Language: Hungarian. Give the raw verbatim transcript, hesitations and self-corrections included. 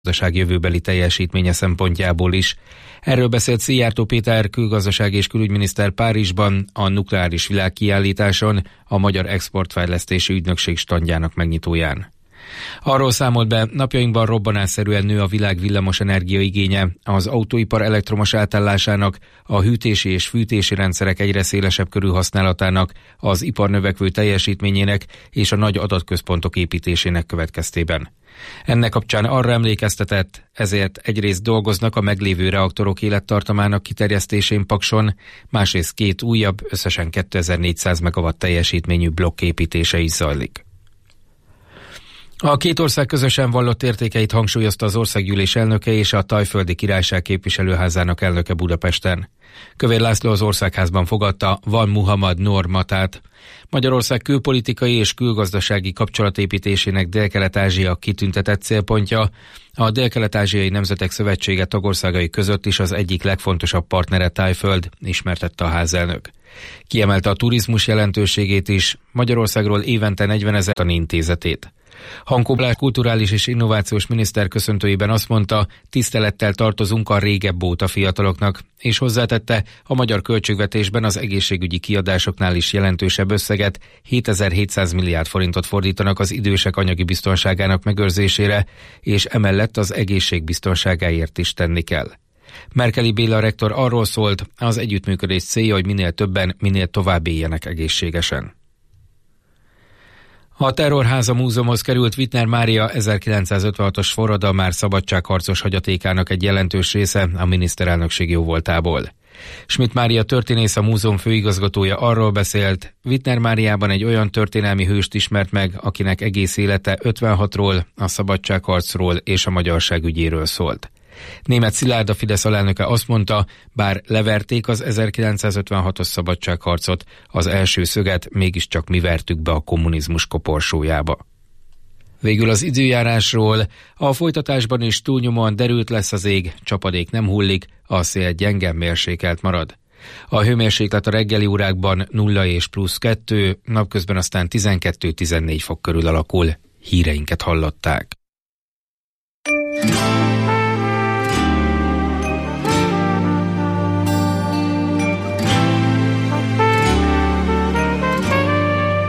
gazdaság jövőbeli teljesítménye szempontjából is. Erről beszélt Szijjártó Péter külgazdasági és külügyminiszter Párizsban a nukleáris világkiállításon, a Magyar Exportfejlesztési Ügynökség standjának megnyitóján. Arról számolt be, napjainkban robbanásszerűen nő a világ villamos energiaigénye, az autóipar elektromos átállásának, a hűtési és fűtési rendszerek egyre szélesebb körű használatának, az ipar növekvő teljesítményének és a nagy adatközpontok építésének következtében. Ennek kapcsán arra emlékeztetett, ezért egyrészt dolgoznak a meglévő reaktorok élettartamának kiterjesztésén Pakson, másrészt két újabb, összesen kétezer-négyszáz megawatt teljesítményű blokk építése is zajlik. A két ország közösen vallott értékeit hangsúlyozta az országgyűlés elnöke és a Thaiföldi Királyság képviselőházának elnöke Budapesten. Kövér László az országházban fogadta Van Muhammad Noor Matát. Magyarország külpolitikai és külgazdasági kapcsolatépítésének Dél-Kelet-Ázsia kitüntetett célpontja, a Dél-Kelet-Ázsiai Nemzetek Szövetsége tagországai között is az egyik legfontosabb partnere Thaiföld, ismertette a házelnök. Kiemelte a turizmus jelentőségét is, Magyarországról évente negyvenezer tani intézetét. Hankó Blás kulturális és innovációs miniszter köszöntőjében azt mondta, tisztelettel tartozunk a régebb óta fiataloknak, és hozzátette, a magyar költségvetésben az egészségügyi kiadásoknál is jelentősebb összeget, hétezer-hétszáz milliárd forintot fordítanak az idősek anyagi biztonságának megőrzésére, és emellett az egészség biztonságáért is tenni kell. Merkeli Béla rektor arról szólt, az együttműködés célja, hogy minél többen, minél tovább éljenek egészségesen. A Terrorháza Múzeumhoz került Wittner Mária ezerkilencszázötvenhatos forradalmár szabadságharcos hagyatékának egy jelentős része a miniszterelnökség jóvoltából. Schmidt Mária történész, a múzeum főigazgatója arról beszélt, Wittner Máriában egy olyan történelmi hőst ismert meg, akinek egész élete ötvenhatról, a szabadságharcról és a magyarság ügyéről szólt. Németh Szilárd, a Fidesz alelnöke azt mondta, bár leverték az ezerkilencszázötvenhatos szabadságharcot, az első szöget mégiscsak mi vertük be a kommunizmus koporsójába. Végül az időjárásról, a folytatásban is túlnyomóan derült lesz az ég, csapadék nem hullik, a szél gyenge mérsékelt marad. A hőmérséklet a reggeli órákban nulla és plusz kettő, napközben aztán tizenkettő-tizennégy fok körül alakul. Híreinket hallották.